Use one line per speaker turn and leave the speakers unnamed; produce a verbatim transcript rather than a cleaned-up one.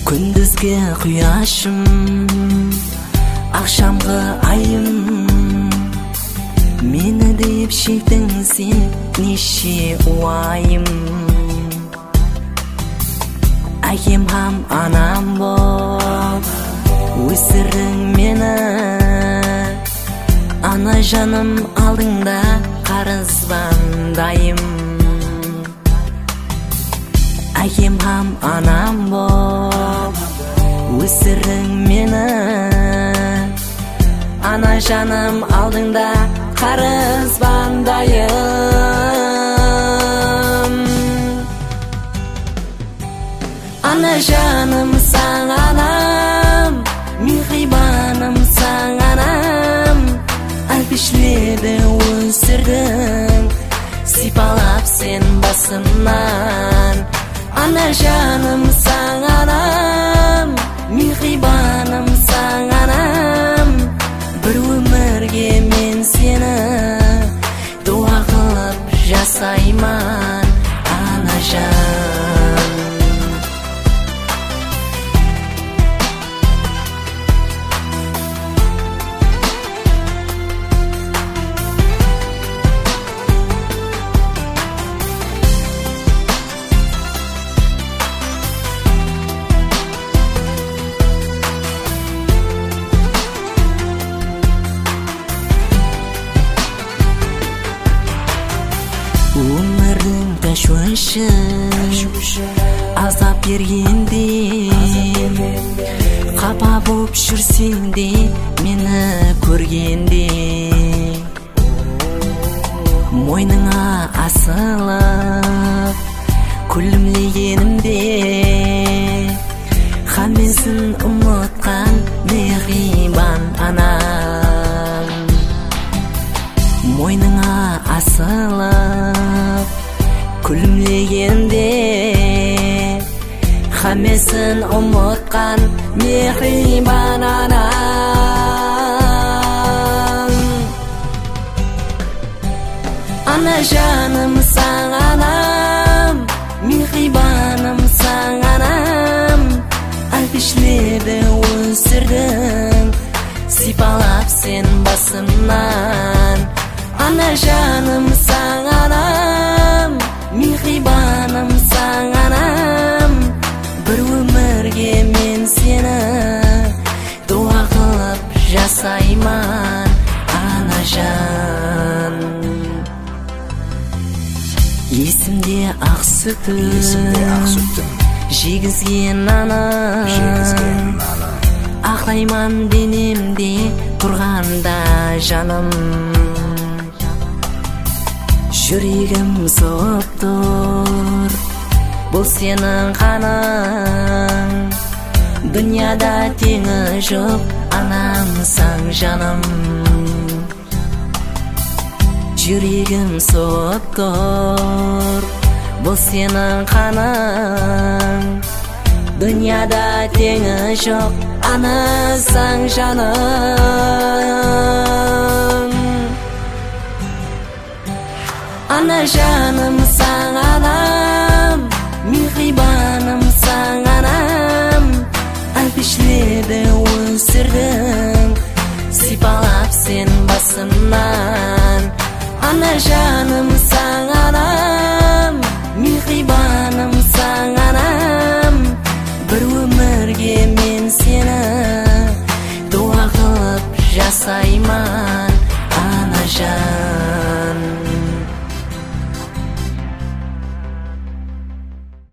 Күндізгі құяшым, ақшамғы айым, мені деп шектің сен неше уайым. Әкем һәм анам боп өсірдің мені, ана жаным алдыңда қарызбандайым. Әкем һәм анам боп өсірдің мені, ана жаным алдыңда қарызбандайым. Ана жаным саң анам, мехрибаным саң анам, әлпешледі өсірдің, сипалап сен басымнан. Ана жаным саң анам, мехрибаным саң анам, бір өмірге мен сені дуа қылып жасайман, ана жан. Өмірдің тәшуіші азап бергенде, қапа боп жүрсең де мені көргенде, мойныңа асылып күлімлегенімде, хамесін ұмытқан мехрибан анам. Мойныңа асылып күлімлегенде, хамесін ұмытқан мехрибан анам. Ана жаным саң анам, мехрибаным саң анам, әлпешледі өсірдің, сипалап сен басымнан. Ана жаным саң анам, мехрибаным саң анам, бір өмірге мен сені дуа қылып жасайман, ана жан. Есімде ақ сүтім, жегізген анам, ақлайман денемде тұрғанда жаным. Жүрегім соғып тұр, бұл сенің қаның, дүнияда теңі жоқ, анамсың жаным. Жүрегім соғып тұр, бұл сенің қаның, дүнияда теңі жоқ, анасың жаным. Ана жаным саң анам, мехрибаным саң анам, әлпешледі өсірдің, сипалап сен басымнан. Ана жаным саң анам,